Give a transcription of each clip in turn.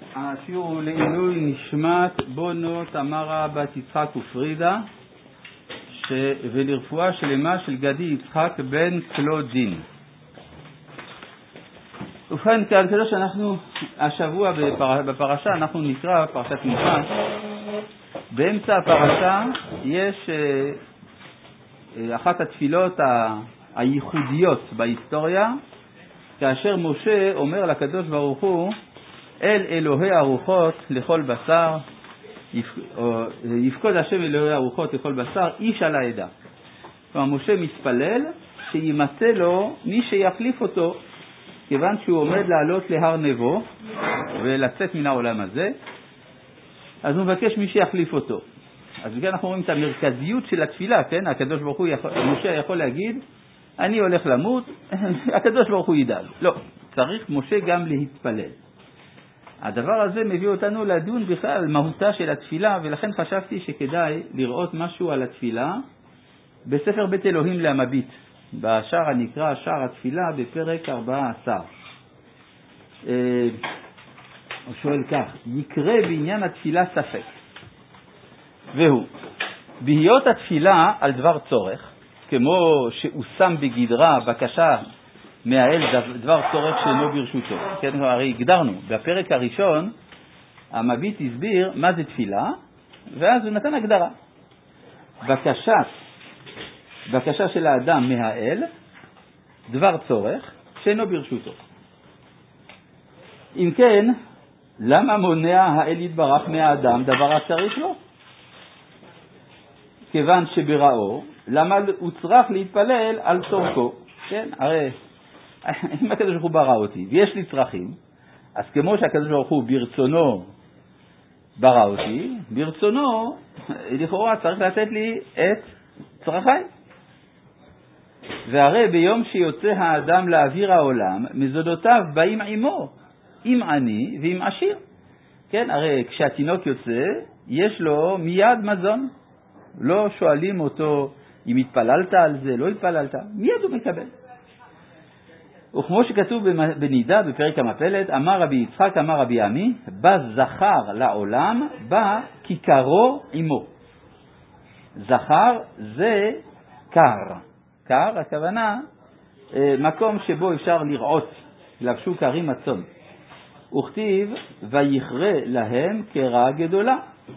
השיעור הוא לעילוי נשמת בונו תמרה בת יצחק ופרידה ולרפואה שלמה של גדי יצחק בן קלודין. ובכן, כזה שאנחנו השבוע בפרשה אנחנו נקרא פרשת מנחש. באמצע הפרשה יש אחת התפילות הייחודיות בהיסטוריה, כאשר משה אומר לקדוש ברוך הוא, אל אלוהי הרוחות לכל בשר, יפקוד השם אלוהי הרוחות לכל בשר, איש על העדה. כלומר, משה מתפלל שימצא לו מי שיחליף אותו, כיוון שהוא עומד לעלות להר נבו ולצאת מן העולם הזה, אז הוא מבקש מי שיחליף אותו. אז בגלל אנחנו רואים את המרכזיות של התפילה, כן? הקדוש ברוך הוא, משה יכול להגיד, אני הולך למות, הקדוש ברוך הוא ידאג. לא, צריך משה גם להתפלל. הדבר הזה מביא אותנו לדון בכלל על מהותה של התפילה, ולכן חשבתי שכדאי לראות משהו על התפילה בספר בית אלוהים למביט, בשער הנקרא שער התפילה בפרק 14. הוא שואל כך, יקרה בעניין התפילה ספק, והוא בהיות התפילה על דבר צורך, כמו שהוא שם בגדרה בקשה מהאל דבר צורך שאינו ברשותו. כן, הרי הגדרנו בפרק הראשון המביט הסביר מה זה תפילה, ואז הוא נתן הגדרה. בקשה של האדם מהאל דבר צורך שאינו ברשותו. אם כן, למה מונע האל יתברך מהאדם דבר הצריך לו? כיוון שבראו, למה הוא צריך להתפלל על צורכו? כן, הרי אם הקדוש ברוך הוא ברא אותי ויש לי צרכים, אז כמו שהקדוש ברוך הוא ברצונו ברא אותי, ברצונו לכאורה צריך לתת לי את צרכיי. והרי ביום שיוצא האדם לאוויר העולם, מזונותיו באים עמו, עם עני ועם עשיר. כן, הרי כשהתינוק יוצא, יש לו מיד מזון. לא שואלים אותו אם התפללת על זה, לא התפללת, מיד הוא מקבל. וכמו שכתוב בנידה בפרק המפלת, אמר רבי יצחק, אמר רבי עמי, בא זכר לעולם, בא כיכרו עמו. זכר זה קר. קר, הכוונה, מקום שבו אפשר לרעות, לבשו קרים הצאן. וכתיב, ויכרה להם קרה גדולה.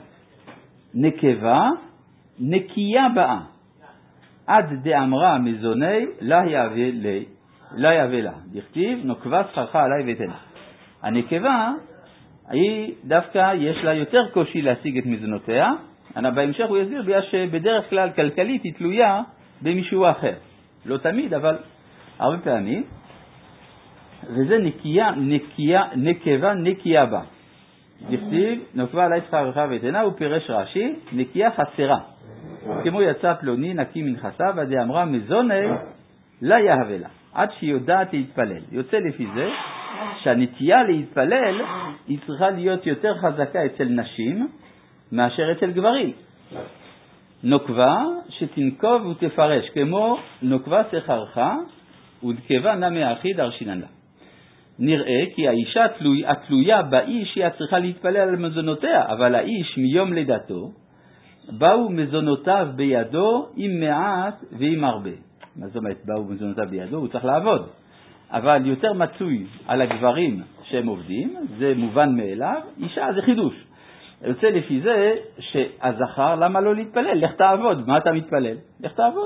נקבה, נקייה באה. עד דאמרה מזוני, לא יהווה לה. דכתיב, נוקבה שכרך עלי ותנה. הנקבה, היא דווקא יש לה יותר קושי להשיג את מזונותיה. בהמשך הוא יסביר, בגלל שבדרך כלל כלכלית היא תלויה במישהו אחר. לא תמיד, אבל הרבה פעמים. וזה נקבה נקייה בה. דכתיב, נוקבה עלי שכרך ותנה, הוא פירש רש"י, נקייה חסרה. כמו יצא פלוני נקי מנכסיו, עד אמרה מזוני לא יהווה לה. עד שהיא יודעת להתפלל. יוצא לפי זה שהנטייה להתפלל היא צריכה להיות יותר חזקה אצל נשים מאשר אצל גברים. נוקבה שתנקוב ותפרש, כמו נוקבה שכרך ודקבה נמי אחיד ארשינן לה. נראה כי האישה התלויה באיש היא צריכה להתפלל על מזונותיה, אבל האיש מיום לידתו באו מזונותיו בידו עם מעט ועם הרבה. מה זאת אומרת באו מזונותיו בידו? הוא צריך לעבוד. אבל יותר מצוי על הגברים שהם עובדים, זה מובן מאליו, אישה זה חידוש. יוצא לפי זה שהזכר, למה לא להתפלל? לך תעבוד. מה אתה מתפלל? לך תעבוד.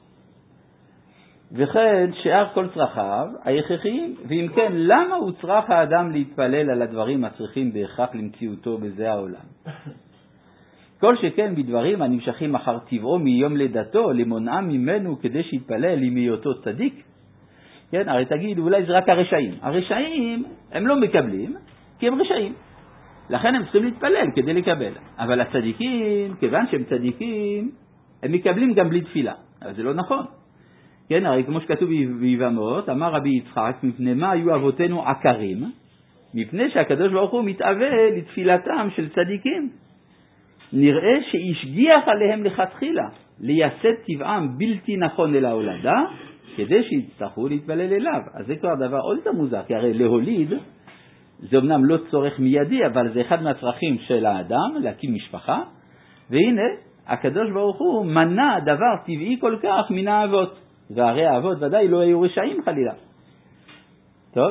וכן שאר כל צרכיו ההכרחיים, ואם כן, למה הוא צריך האדם להתפלל על הדברים הצריכים בהכרח למציאותו בזה העולם? כל שכן בדברים הנמשכים אחר טבעו מיום לידתו, למונעה ממנו כדי שיתפלל עם היותו צדיק. כן, הרי תגיד, אולי זה רק הרשעים. הרשעים הם לא מקבלים, כי הם רשעים. לכן הם צריכים להתפלל כדי לקבל. אבל הצדיקים, כיוון שהם צדיקים, הם מקבלים גם בלי תפילה. אבל זה לא נכון. כן, הרי כמו שכתוב ביבמות, אמר רבי יצחק, מפני מה היו אבותינו עקרים? מפני שהקדוש ברוך הוא מתאווה לתפילתם של צדיקים. נראה שהשגיח עליהם לכתחילה, לייסד טבעם בלתי נכון אל ההולדה, כדי שיצטרכו להתפלל אליו. אז זה כבר דבר עוד יותר מוזר, כי הרי להוליד זה אמנם לא צורך מיידי, אבל זה אחד מהצרכים של האדם, להקים משפחה, והנה, הקדוש ברוך הוא מנע דבר טבעי כל כך מן האבות, והרי האבות ודאי לא היו רשעים חלילה. טוב?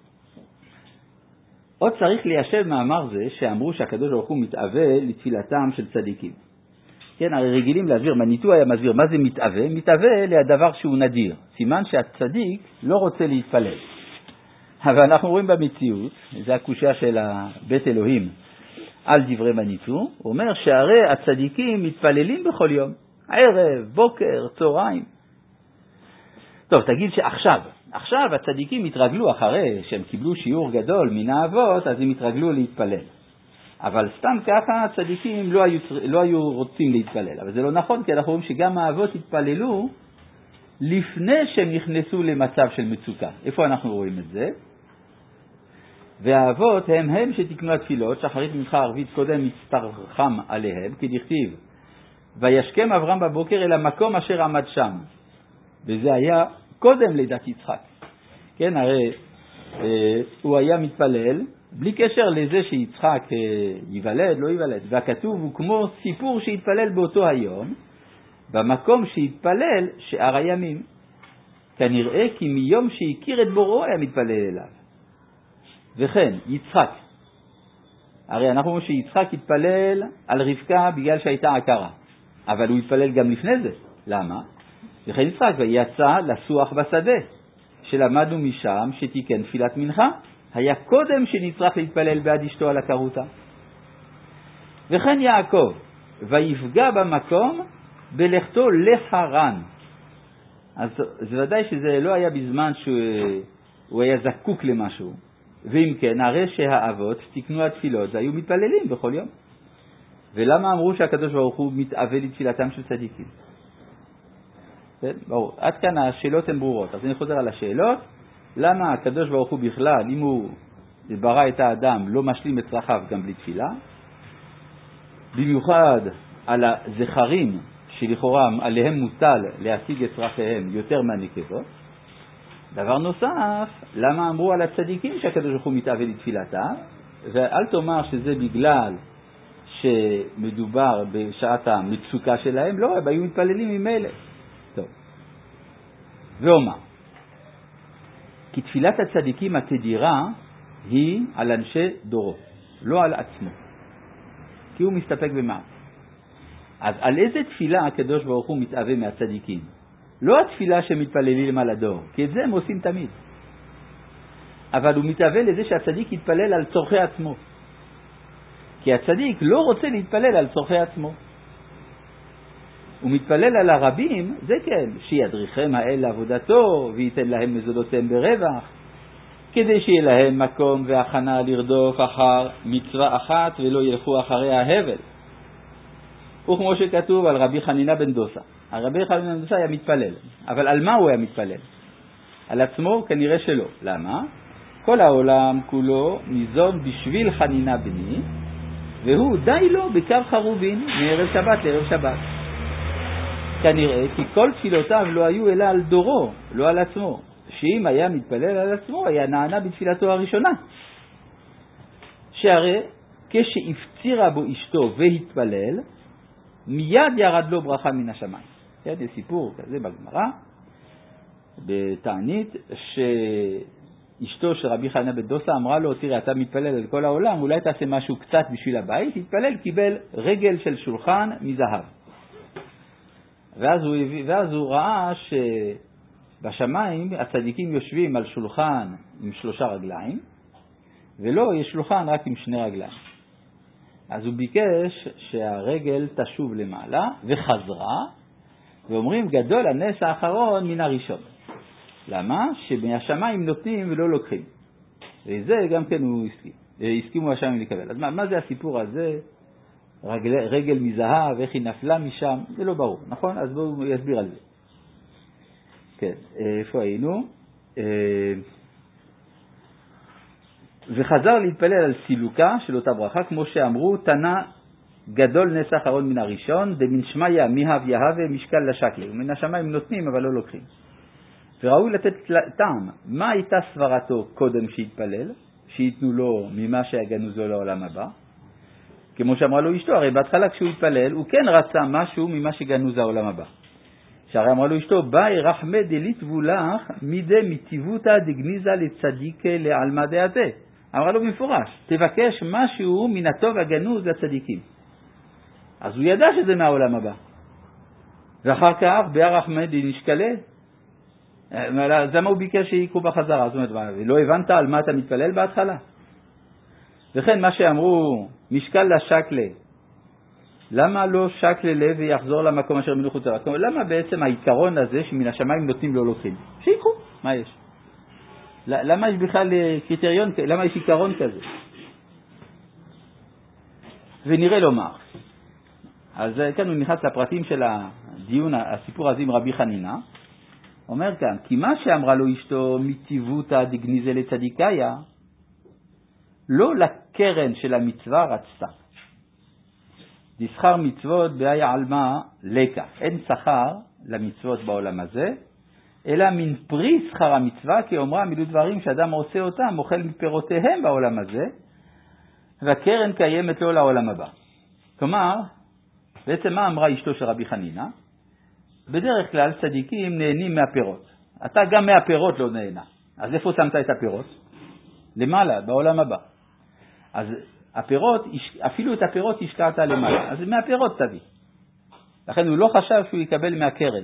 עוד צריך ליישב מאמר זה שאמרו שהקדוש ברוך הוא מתאווה לתפילתם של צדיקים. כן, הרי רגילים להסביר, מניטו היה מסביר, מה זה מתאווה? מתאווה לדבר שהוא נדיר, סימן שהצדיק לא רוצה להתפלל. אבל אנחנו רואים במציאות, זה הקושיה של בית אלוהים על דברי מניטו, הוא אומר שהרי הצדיקים מתפללים בכל יום, ערב, בוקר, צהריים. טוב, תגיד שעכשיו הצדיקים התרגלו אחרי שהם קיבלו שיעור גדול מן האבות, אז הם התרגלו להתפלל. אבל סתם ככה הצדיקים לא היו רוצים להתפלל. אבל זה לא נכון, כי אנחנו רואים שגם האבות התפללו לפני שהם נכנסו למצב של מצוקה. איפה אנחנו רואים את זה? והאבות הם שתקנו התפילות, שחרית מנחה ערבית קודם מצטרחם עליהם, כי דכתיב, וישכם אברהם בבוקר אל המקום אשר עמד שם. וזה היה קודם לידת יצחק. כן, הרי הוא היה מתפלל, בלי קשר לזה שיצחק ייוולד, לא ייוולד. והכתוב הוא כמו סיפור שהתפלל באותו היום, במקום שהתפלל שאר הימים. כנראה כי מיום שהכיר את בוראו היה מתפלל אליו. וכן, יצחק. הרי אנחנו אומרים שיצחק התפלל על רבקה בגלל שהייתה עקרה. אבל הוא התפלל גם לפני זה. למה? וכן יצחק ויצא לסוח בשדה, שלמדנו משם שתיקן תפילת מנחה. היה קודם שנצטרך להתפלל בעד אשתו על הקרותה. וכן יעקב, ויפגע במקום בלכתו לחרן. אז זה ודאי שזה לא היה בזמן שהוא היה זקוק למשהו. ואם כן, הרי שהאבות תקנו התפילות והיו מתפללים בכל יום. ולמה אמרו שהקדוש ברוך הוא מתאווה לתפילתם של צדיקים? ברור. עד כאן השאלות הן ברורות. אז אני חוזר על השאלות. למה הקדוש ברוך הוא בכלל, אם הוא ברא את האדם, לא משלים את צרכיו גם בלי תפילה? במיוחד על הזכרים שלכאורה עליהם מוטל להשיג את צרכיהם יותר מהנקבות. דבר נוסף, למה אמרו על הצדיקים שהקדוש ברוך הוא מתאווה לתפילתם? ואל תאמר שזה בגלל שמדובר בשעת המצוקה שלהם, לא, הם היו מתפללים ממילא. טוב. ואומר, כי תפילת הצדיקים התדירה היא על אנשי דורו, לא על עצמו. כי הוא מסתפק במעט. אז על איזה תפילה הקדוש ברוך הוא מתאווה מהצדיקים? לא התפילה שמתפללים על הדור, כי את זה הם עושים תמיד. אבל הוא מתאווה לזה שהצדיק יתפלל על צורכי עצמו. כי הצדיק לא רוצה להתפלל על צורכי עצמו. הוא מתפלל על הרבים, זה כן, שידריכם האל לעבודתו וייתן להם מזונותיהם ברווח, כדי שיהיה להם מקום והכנה לרדוף אחר מצווה אחת ולא ילכו אחרי ההבל. וכמו שכתוב על רבי חנינה בן דוסה. הרבי חנינה בן דוסה היה מתפלל, אבל על מה הוא היה מתפלל? על עצמו כנראה שלא. למה? כל העולם כולו ניזון בשביל חנינה בני, והוא די לו בקו חרובין מערב שבת לערב שבת. כנראה כי כל תפילותיו לא היו אלא על דורו, לא על עצמו. שאם היה מתפלל על עצמו, היה נענה בתפילתו הראשונה. שהרי כשהפצירה בו אשתו והתפלל, מיד ירד לו ברכה מן השמיים. זה סיפור כזה בגמרא, בתענית, שאשתו של רבי חנינה בן דוסה אמרה לו, תראה, אתה מתפלל על כל העולם, אולי תעשה משהו קצת בשביל הבית. התפלל, קיבל רגל של שולחן מזהב. ואז הוא ראה שבשמיים הצדיקים יושבים על שולחן עם 3 רגליים, ולא, יש שולחן רק עם 2 רגליים. אז הוא ביקש שהרגל תשוב למעלה וחזרה, ואומרים גדול הנס האחרון מן הראשון. למה? שמהשמיים נותנים ולא לוקחים. וזה גם כן הוא הסכימו השמיים לקבל. אז מה זה הסיפור הזה? רגל מזהב, איך היא נפלה משם, זה לא ברור, נכון? אז בואו יסביר על זה. כן, איפה היינו? וחזר להתפלל על סילוקה של אותה ברכה, כמו שאמרו, תנה גדול נס האחרון מן הראשון, דמן שמיה מיהב יהווה משקל לשקלה. ומן השמיים נותנים אבל לא לוקחים. וראוי לתת טעם, מה הייתה סברתו קודם שהתפלל? שיתנו לו ממה שהגנוז לו לעולם הבא. כמו שאמרה לו אשתו, הרי בהתחלה כשהוא התפלל, הוא כן רצה משהו ממה שגנוז העולם הבא. שהרי אמרה לו אשתו, באי רחמי דליטבו לך מידי מטיבותא דגניזה לצדיקה לעלמא דעתה. אמרה לו במפורש, תבקש משהו מן הטוב הגנוז לצדיקים. אז הוא ידע שזה מהעולם הבא. ואחר כך, באי רחמי דנשקלה, אז למה הוא ביקש שיקרו בחזרה? זאת אומרת, לא הבנת על מה אתה מתפלל בהתחלה? וכן מה שאמרו, משקל לשקלה, למה לא שקלה לב ויחזור למקום אשר מנוחו צרה? למה בעצם העיקרון הזה שמן השמיים נותנים לו לוקחים? שיקרו, מה יש? למה יש בכלל קריטריון, למה יש עיקרון כזה? ונראה לומר. אז כאן הוא נכנס לפרטים של הדיון, הסיפור הזה עם רבי חנינה. אומר כאן, כי מה שאמרה לו אשתו מטיבותא דגניזה לצדיקאיה, לא לקרן של המצווה רצתה. דשכר מצוות באי עלמא לקה. אין שכר למצוות בעולם הזה, אלא מן פרי שכר המצווה, כי אומרה מילא דברים שאדם עושה אותם, אוכל מפירותיהם בעולם הזה, והקרן קיימת לו לעולם הבא. כלומר, בעצם מה אמרה אשתו של רבי חנינה? בדרך כלל צדיקים נהנים מהפירות. אתה גם מהפירות לא נהנה. אז איפה שמת את הפירות? למעלה, בעולם הבא. אז הפירות, אפילו את הפירות השקעת למעלה. אז מהפירות תביא. לכן הוא לא חשב שהוא יקבל מהקרן.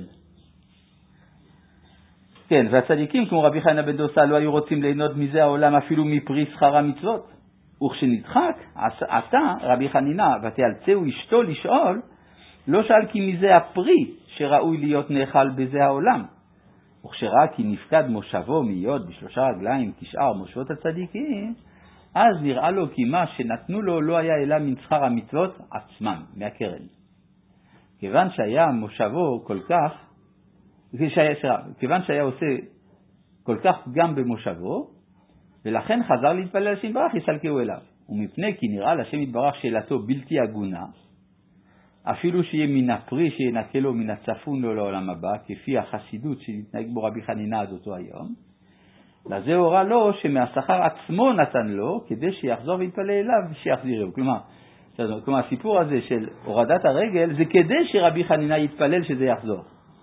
כן, והצדיקים כמו רבי חנינה בן דוסה לא היו רוצים ליהנות מזה העולם אפילו מפרי שכר המצוות. וכשנדחק, עתה רבי חנינה ותיאלצהו אשתו לשאול, לא שאל כי מזה הפרי שראוי להיות נאכל בזה העולם. וכשראה כי נפקד מושבו מיוד בשלושה רגליים כשאר מושבות הצדיקים, אז נראה לו כי מה שנתנו לו לא היה אלא מן שכר המצוות עצמם, מהקרן. כיוון שהיה מושבו כל כך, כיוון שהיה עושה כל כך גם במושבו, ולכן חזר להתפלל לשם יתברך, יסלקהו אליו. ומפני כי נראה לשם יתברך שאלתו בלתי הגונה, אפילו שיהיה מן הפרי שינקה לו מן הצפון לו לעולם הבא, כפי החסידות שנתנהג בו רבי חנינה עד אותו היום, לזה הורה לו שמהשכר עצמו נתן לו, כדי שיחזור ויתפלל אליו ושיחזירהו. כלומר, הסיפור הזה של הורדת הרגל, זה כדי שרבי חנינה יתפלל שזה יחזור.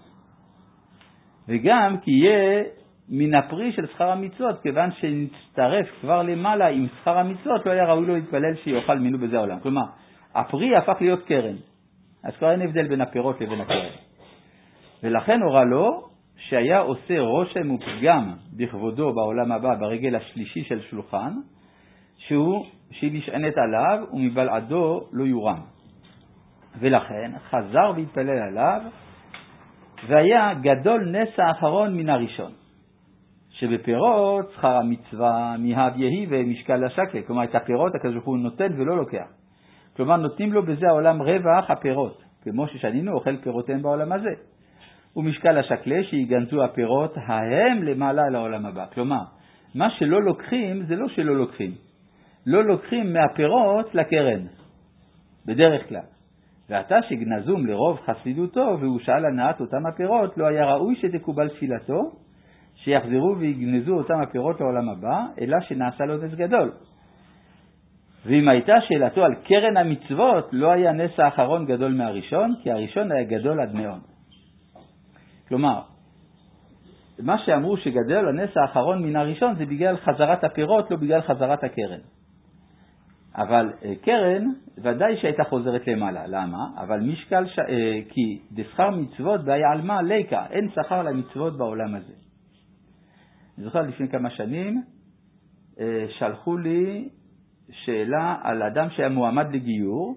וגם כי יהיה מן הפרי של שכר המצוות, כיוון שנצטרף כבר למעלה עם שכר המצוות, לא היה ראוי לו להתפלל שיוכל מינו בזה העולם. כלומר, הפרי הפך להיות קרן. אז כבר אין הבדל בין הפירות לבין הקרן. ולכן הורה לו שהיה עושה רושם ופגם בכבודו בעולם הבא ברגל השלישי של שולחן, שהיא נשענת עליו ומבלעדו לא יורם. ולכן חזר והתפלל עליו, והיה גדול נס האחרון מן הראשון, שבפירות שכר המצווה מהב יהי ומשקל השקלה. כלומר, את הפירות הקדוש ברוך הוא נותן ולא לוקח. כלומר, נותנים לו בזה העולם רווח הפירות, כמו ששנינו אוכל פירותיהם בעולם הזה. ומשקל השקלה שיגנזו הפירות ההם למעלה לעולם הבא. כלומר, מה שלא לוקחים זה לא שלא לוקחים. לא לוקחים מהפירות לקרן, בדרך כלל. ועתה שגנזום לרוב חסידותו והוא שאל הנעת אותם הפירות, לא היה ראוי שתקובל תפילתו, שיחזרו ויגנזו אותם הפירות לעולם הבא, אלא שנעשה לו נס גדול. ואם הייתה שאלתו על קרן המצוות, לא היה נס האחרון גדול מהראשון, כי הראשון היה גדול עד מאוד. כלומר, מה שאמרו שגדל הנס האחרון מן הראשון, זה בגלל חזרת הפירות, לא בגלל חזרת הקרן. אבל קרן ודאי שהייתה חוזרת למעלה. למה? אבל משקל, כי דשכר מצוות באי עלמא לקה, אין שכר למצוות בעולם הזה. אני זוכר לפני כמה שנים, שלחו לי שאלה על אדם שהיה מועמד לגיור,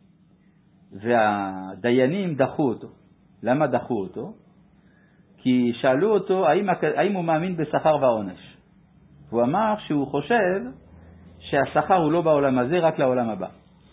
והדיינים דחו אותו. למה דחו אותו? כי שאלו אותו האם הוא מאמין בשכר ועונש. הוא אמר שהוא חושב שהשכר הוא לא בעולם הזה, רק לעולם הבא.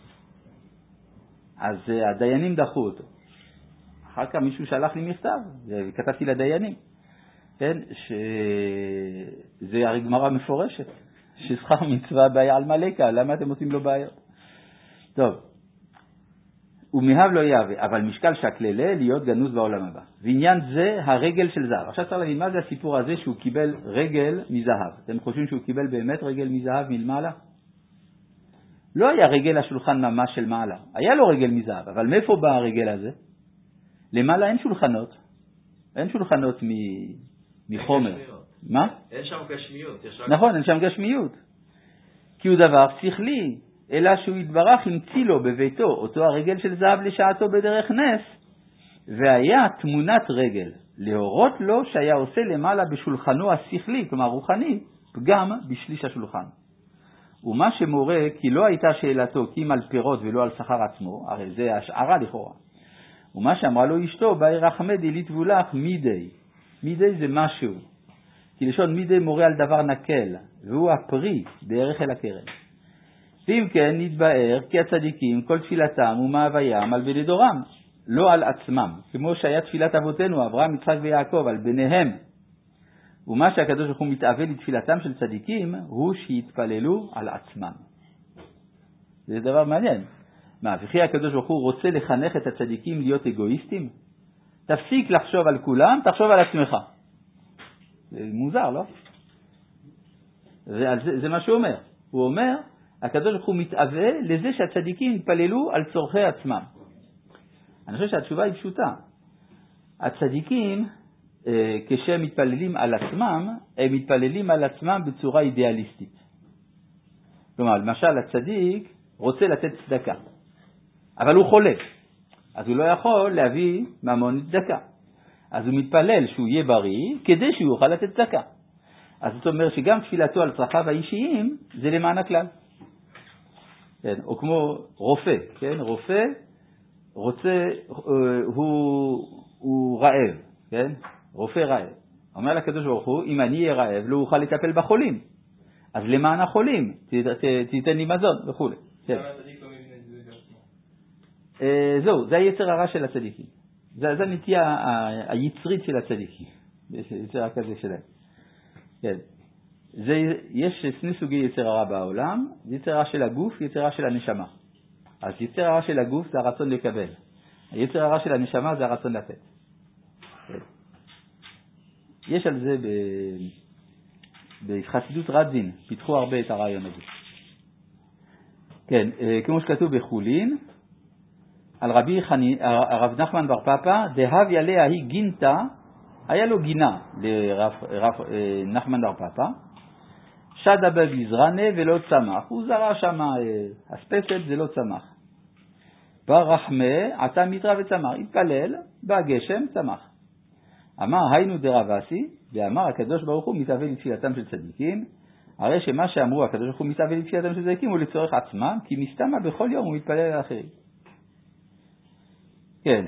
אז הדיינים דחו אותו. אחר כך מישהו שלח לי מכתב, וכתבתי לדיינים, כן, שזה הרי גמרא מפורשת, ששכר מצווה באי עלמא לקה, למה אתם עושים לו בעיות? טוב, ומאהב לא יהווה, אבל משקל שקללה להיות גנוז בעולם הבא. ועניין זה הרגל של זהב. עכשיו צריך להבין מה זה הסיפור הזה שהוא קיבל רגל מזהב. אתם חושבים שהוא קיבל באמת רגל מזהב מלמעלה? לא היה רגל השולחן ממש של מעלה, היה לו רגל מזהב, אבל מאיפה בא הרגל הזה? למעלה אין שולחנות, אין שולחנות מחומר. מה? אין שם גשמיות. נכון, אין שם גשמיות. כי הוא דבר שכלי, אלא שהוא יתברך המציא לו בביתו אותו הרגל של זהב לשעתו בדרך נס, והיה תמונת רגל, להורות לו שהיה עושה למעלה בשולחנו השכלי, כלומר רוחני, פגם בשליש השולחן. ומה שמורה כי לא הייתה שאלתו כי אם על פירות ולא על שכר עצמו, הרי זה השערה לכאורה. ומה שאמרה לו אשתו, באי רחמדי לתבולך מידי. מידי זה משהו. כי לשון מידי מורה על דבר נקל, והוא הפרי בערך אל הקרן. ואם כן נתבאר כי הצדיקים כל תפילתם ומאוויים על בני דורם, לא על עצמם, כמו שהיה תפילת אבותינו אברהם, יצחק ויעקב על בניהם. ומה שהקדוש ברוך הוא מתאווה לתפילתם של צדיקים הוא שיתפללו על עצמם. זה דבר מעניין. מה, וכי הקדוש ברוך הוא רוצה לחנך את הצדיקים להיות אגואיסטים? תפסיק לחשוב על כולם, תחשוב על עצמך. זה מוזר, לא? זה מה שהוא אומר. הוא אומר, הקדוש ברוך הוא מתאווה לזה שהצדיקים יתפללו על צורכי עצמם. אני חושב שהתשובה היא פשוטה. הצדיקים, כשהם מתפללים על עצמם, הם מתפללים על עצמם בצורה אידיאליסטית. כלומר, למשל, הצדיק רוצה לתת צדקה, אבל הוא חולה, אז הוא לא יכול להביא ממון צדקה. אז הוא מתפלל שהוא יהיה בריא כדי שהוא יוכל לתת צדקה. אז זאת אומרת שגם תפילתו על צרכיו האישיים זה למען הכלל. כן, או כמו רופא, כן? רופא רוצה, הוא רעב, כן? רופא רעב. אומר לקדוש ברוך הוא, אם אני אהיה רעב, לא אוכל לטפל בחולים. אז למען החולים, תיתן לי מזון וכו'. כן. זהו, זה היצר הרע של הצדיקים. זה הנטייה היצרית של הצדיקים. יש יצר כזה שלהם. כן. יש שני סוגי יצר הרע בעולם, יצר הרע של הגוף, יצר הרע של הנשמה. אז יצר הרע של הגוף זה הרצון לקבל. היצר הרע של הנשמה זה הרצון לתת. כן. יש על זה בחסידות רדזין, פיתחו הרבה את הרעיון הזה. כן, כמו שכתוב בחולין, על הרב נחמן בר פפא, דהב יליה היא גינתה, היה לו גינה לרב נחמן בר פפא, שדה בגזרנה ולא צמח, הוא זרע שם אספסת, זה לא צמח. בר רחמה, עתה מיטרה וצמח, התפלל, בא גשם, צמח. אמר היינו דרבסי, ואמר הקדוש ברוך הוא מתאווה לתפילתם של צדיקים, הרי שמה שאמרו הקדוש ברוך הוא מתאווה לתפילתם של צדיקים הוא לצורך עצמם, כי מסתמה בכל יום הוא מתפלל על אחרים. כן,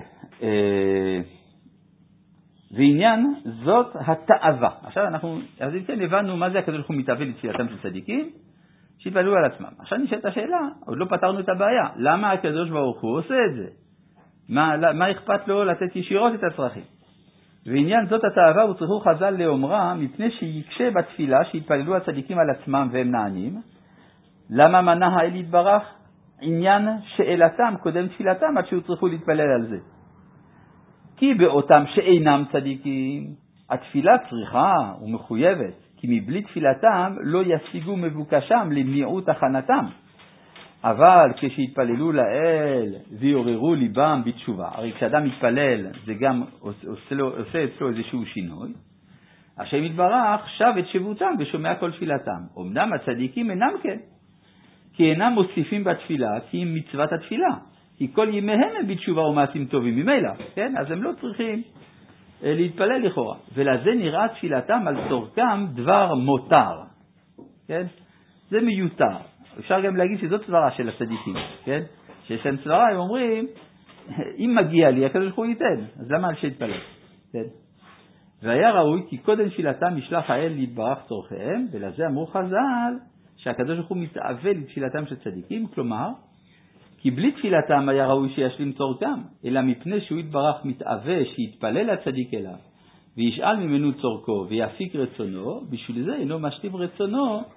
ועניין זאת התאווה. עכשיו אז אם כן הבנו מה זה הקדוש ברוך הוא מתאווה לתפילתם של צדיקים, שיתפללו על עצמם. עכשיו נשאלת השאלה, עוד לא פתרנו את הבעיה, למה הקדוש ברוך הוא עושה את זה? מה אכפת לו לתת ישירות את הצרכים? ועניין זאת התאווה וצריכו חז"ל לאומרה, מפני שיקשה בתפילה שיתפללו הצדיקים על עצמם והם נענים. למה מנע האל יתברך? עניין שאלתם קודם תפילתם עד שהוא צריכו להתפלל על זה. כי באותם שאינם צדיקים, התפילה צריכה ומחויבת, כי מבלי תפילתם לא ישיגו מבוקשם למיעוט הכנתם. אבל כשהתפללו לאל ויעוררו ליבם בתשובה, הרי כשאדם מתפלל זה גם עושה אצלו איזשהו שינוי, השם יתברך שב את שבותם ושומע כל תפילתם. אמנם הצדיקים אינם כן, כי אינם מוסיפים בתפילה כי אם מצוות התפילה, כי כל ימיהם הם בתשובה ומעשים טובים ממילא, כן? אז הם לא צריכים להתפלל לכאורה, ולזה נראה תפילתם על צורכם דבר מותר, כן? זה מיותר. אפשר גם להגיד שזאת סברה של הצדיקים, כן? שיש להם סברה, הם אומרים, אם מגיע לי, הקדוש ברוך הוא ייתן, אז למה על שיתפלל? כן? והיה ראוי כי קודם תפילתם ישלח האל להתברך צורכיהם, ולזה אמרו חז"ל שהקדוש ברוך הוא מתאווה לתפילתם של צדיקים, כלומר, כי בלי תפילתם היה ראוי שישלים צורכם, אלא מפני שהוא יתברך מתאווה שיתפלל הצדיק אליו, וישאל ממנו צורכו ויפיק רצונו, בשביל זה אינו משלים רצונו,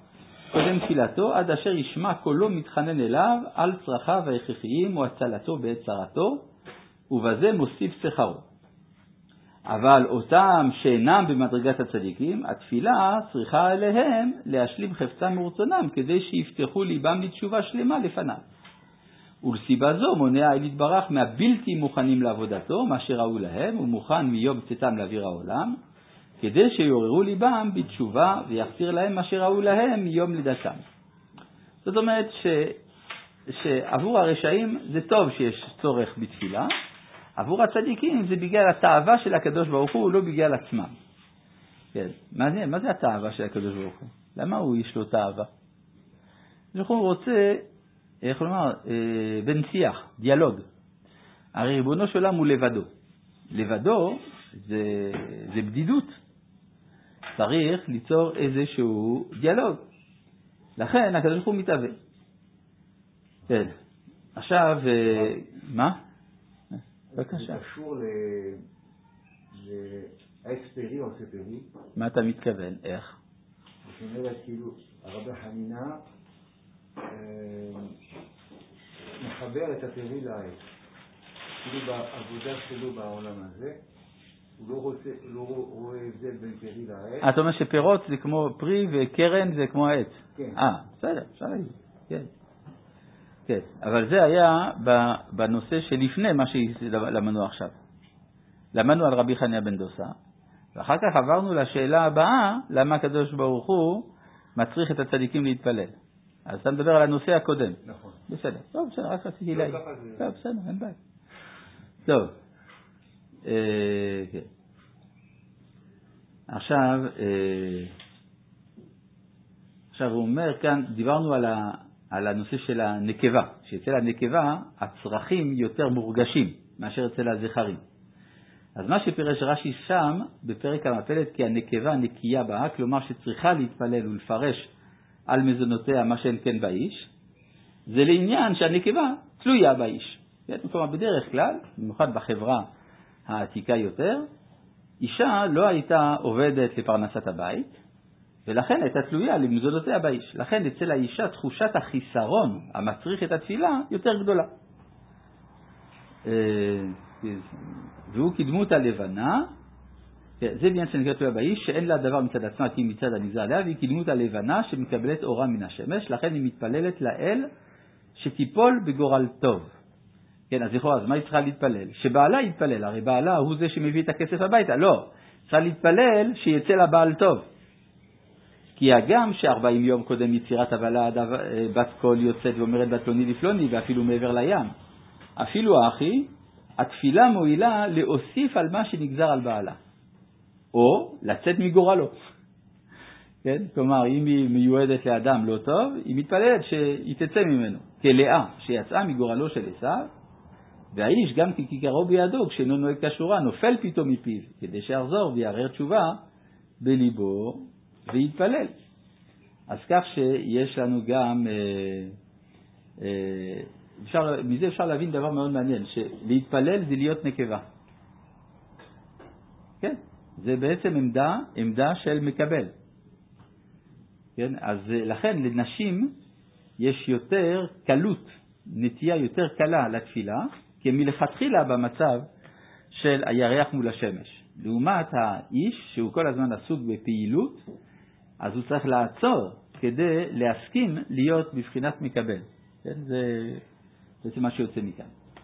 קודם תפילתו עד אשר ישמע קולו מתחנן אליו על צרכיו ההכרחיים או הצלתו בעת צרתו, ובזה מוסיף שכרו. אבל אותם שאינם במדרגת הצדיקים, התפילה צריכה אליהם להשלים חפצם ורצונם כדי שיפתחו ליבם לתשובה שלמה לפניו. ולסיבה זו מונע אל יתברך מהבלתי מוכנים לעבודתו, מה שראו להם, ומוכן מיום צאתם לאוויר העולם, כדי שיעוררו ליבם בתשובה ויחסיר להם מה שראו להם מיום לידתם. זאת אומרת שעבור הרשעים זה טוב שיש צורך בתפילה, עבור הצדיקים זה בגלל התאווה של הקדוש ברוך הוא, לא בגלל עצמם. כן. מה זה התאווה של הקדוש ברוך הוא? למה יש לו תאווה? הוא רוצה, איך לומר, בן שיח, דיאלוג. הרי ריבונו של עולם הוא לבדו. לבדו זה בדידות. צריך ליצור איזשהו דיאלוג. לכן הקדוש ברוך הוא מתאווה. כן. עכשיו, מה? בבקשה. זה קשור לאקספרי או ספרי. מה אתה מתכוון? איך? זאת אומרת, כאילו, הרבי חנינה מחבר את הפרי לעץ. כאילו בעבודה שלו בעולם הזה, הוא לא רואה הבדל בין פרי לעץ. אתה אומר שפירות זה כמו פרי וקרן זה כמו העץ. כן. בסדר, אפשר להגיד. כן. כן, אבל זה היה בנושא שלפני מה שלמדנו עכשיו. למדנו על רבי חניה בן דוסה, ואחר כך עברנו לשאלה הבאה, למה הקדוש ברוך הוא מצריך את הצדיקים להתפלל. אז אתה מדבר על הנושא הקודם. נכון. בסדר, טוב, בסדר, רק רציתי להגיד. טוב, בסדר, אין בעיה. טוב. כן. עכשיו הוא אומר כאן, דיברנו על הנושא של הנקבה, שאצל הנקבה הצרכים יותר מורגשים מאשר אצל הזכרים. אז מה שפירש רש"י שם בפרק המפלת, כי הנקבה נקייה בה, כלומר שצריכה להתפלל ולפרש על מזונותיה מה שאין כן באיש, זה לעניין שהנקבה תלויה באיש. כלומר בדרך כלל, במיוחד בחברה העתיקה יותר, אישה לא הייתה עובדת לפרנסת הבית, ולכן הייתה תלויה למזונותיה באיש. לכן אצל האישה תחושת החיסרון המצריך את התפילה יותר גדולה. והוא כדמות הלבנה, זה בעניין שנקרא תלויה באיש, שאין לה דבר מצד עצמה כי מצד הנגזר עליה, והיא כדמות הלבנה שמקבלת אורה מן השמש, לכן היא מתפללת לאל שתיפול בגורל טוב. כן, אז לכאורה, אז מה היא צריכה להתפלל? שבעלה יתפלל, הרי בעלה הוא זה שמביא את הכסף הביתה. לא, צריכה להתפלל שיצא לה בעל טוב. כי הגם ש40 יום קודם יצירת הוולד בת קול יוצאת ואומרת בת פלוני לפלוני ואפילו מעבר לים. אפילו האחי, התפילה מועילה להוסיף על מה שנגזר על בעלה. או לצאת מגורלו. כן? כלומר, אם היא מיועדת לאדם לא טוב, היא מתפללת שהיא תצא ממנו. כלאה שיצאה מגורלו של עשיו, והאיש גם ככיכרו בידו, כשאינו נוהג כשורה, נופל פתאום מפיו, כדי שיחזור ויערער תשובה בליבו ויתפלל. אז כך שיש לנו גם, מזה אפשר להבין דבר מאוד מעניין, שלהתפלל זה להיות נקבה. כן, זה בעצם עמדה של מקבל. כן, אז לכן לנשים יש יותר קלות, נטייה יותר קלה לתפילה, כי מלכתחילה במצב של הירח מול השמש. לעומת האיש שהוא כל הזמן עסוק בפעילות, אז הוא צריך לעצור כדי להסכים להיות בבחינת מקבל. כן? זה בעצם מה שיוצא מכאן.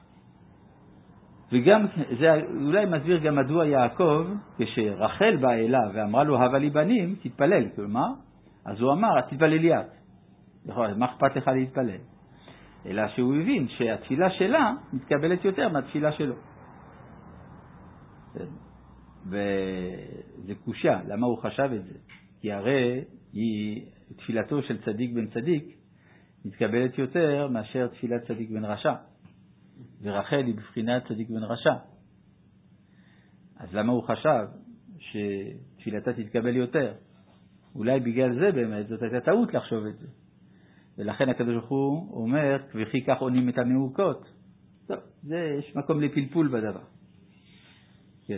וגם, זה אולי מסביר גם מדוע יעקב, כשרחל באה אליו ואמרה לו, הבה לי בנים, תתפלל. כלומר, אז הוא אמר, תתפללי את. מה אכפת לך להתפלל? אלא שהוא הבין שהתפילה שלה מתקבלת יותר מהתפילה שלו. וזה קושיה, למה הוא חשב את זה? כי הרי תפילתו של צדיק בן צדיק מתקבלת יותר מאשר תפילת צדיק בן רשע. ורחל היא בבחינת צדיק בן רשע. אז למה הוא חשב שתפילתה תתקבל יותר? אולי בגלל זה באמת, זאת הייתה טעות לחשוב את זה. ולכן הקדוש ברוך הוא אומר, וכי כך עונים את המעוקות. טוב, יש מקום לפלפול בדבר. כן.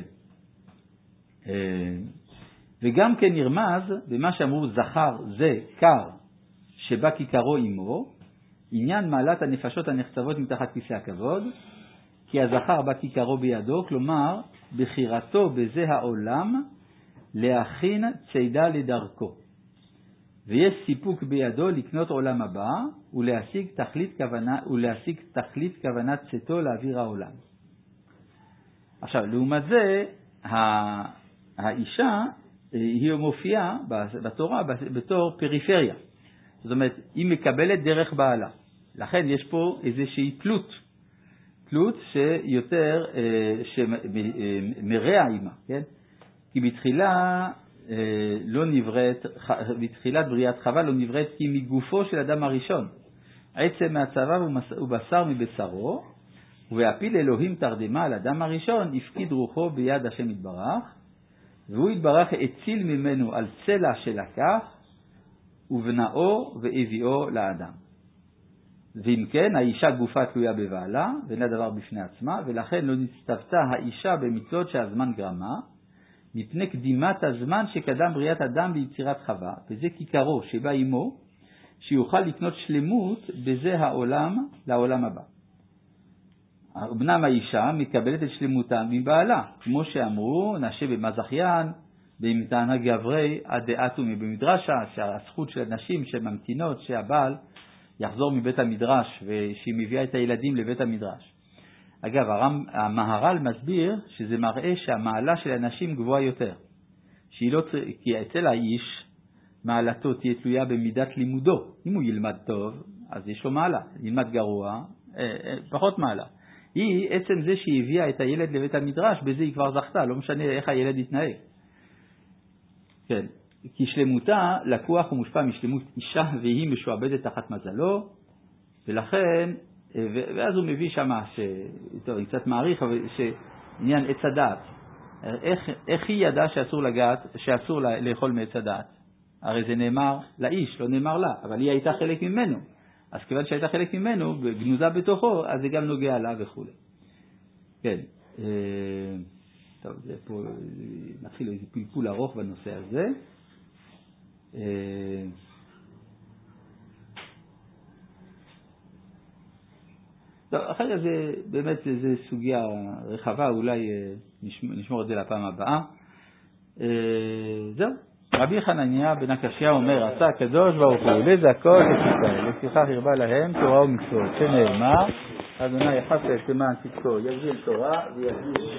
וגם כן נרמז במה שאמרו זכר זה קר שבא כיכרו עמו, עניין מעלת הנפשות הנחצבות מתחת כיסא הכבוד, כי הזכר בא כיכרו בידו, כלומר, בחירתו בזה העולם, להכין צידה לדרכו. ויש סיפוק בידו לקנות עולם הבא, ולהשיג תכלית כוונת צאתו לאוויר העולם. עכשיו, לעומת זה, האישה, היא מופיעה בתורה בתור פריפריה. זאת אומרת, היא מקבלת דרך בעלה. לכן יש פה איזושהי תלות שיותר מרע עימה, כן? כי בתחילת בריאת חווה לא נבראת כי מגופו של אדם הראשון. עצם מהצבא ובשר מבשרו, והפיל אלוהים תרדמה על אדם הראשון, הפקיד רוחו ביד השם יתברך, והוא יתברך הציל ממנו על צלע שלקח, ובנאו והביאו לאדם. ואם כן, האישה גופה תלויה בבעלה, ואינה דבר בפני עצמה, ולכן לא נצטוותה האישה במצוות שהזמן גרמה, מפני קדימת הזמן שקדם בריאת אדם ביצירת חווה, וזה כיכרו שבא עמו, שיוכל לקנות שלמות בזה העולם לעולם הבא. אמנם האישה מקבלת את שלמותה מבעלה, כמו שאמרו, נשה במזחיין, במתנה גברי, הדעת ובמדרשה, שהזכות של הנשים שממתינות שהבעל יחזור מבית המדרש, ושהיא מביאה את הילדים לבית המדרש. אגב, המהר"ל מסביר שזה מראה שהמעלה של הנשים גבוהה יותר. כי אצל האיש, מעלתו תהיה תלויה במידת לימודו. אם הוא ילמד טוב, אז יש לו מעלה. ילמד גרוע, פחות מעלה. היא, עצם זה שהיא הביאה את הילד לבית המדרש, בזה היא כבר זכתה, לא משנה איך הילד יתנהג. כן, כי שלמותה לקוח ומושפע משלמות אישה, והיא משועבדת תחת מזלו, ולכן, ואז הוא מביא שם, טוב, אני קצת מעריך, אבל שעניין עץ הדעת. איך היא ידעה שאסור לאכול מעץ הדעת? הרי זה נאמר לאיש, לא נאמר לה, אבל היא הייתה חלק ממנו. אז כיוון שהייתה חלק ממנו, גנוזה בתוכו, אז זה גם נוגע לה וכו'. כן. טוב, זה פה, נתחיל איזה פלפול ארוך בנושא הזה. טוב, אחרי זה, באמת, זה סוגיה רחבה, אולי נשמור את זה לפעם הבאה. זהו. רבי חנניה בן הקשיא אומר, עשה הקדוש ברוך הוא לזכות את ישראל, לפיכך הרבה להם תורה ומצוות, שנאמר, אדוני יחפש למען צדקו, יגדיל תורה ויגדיל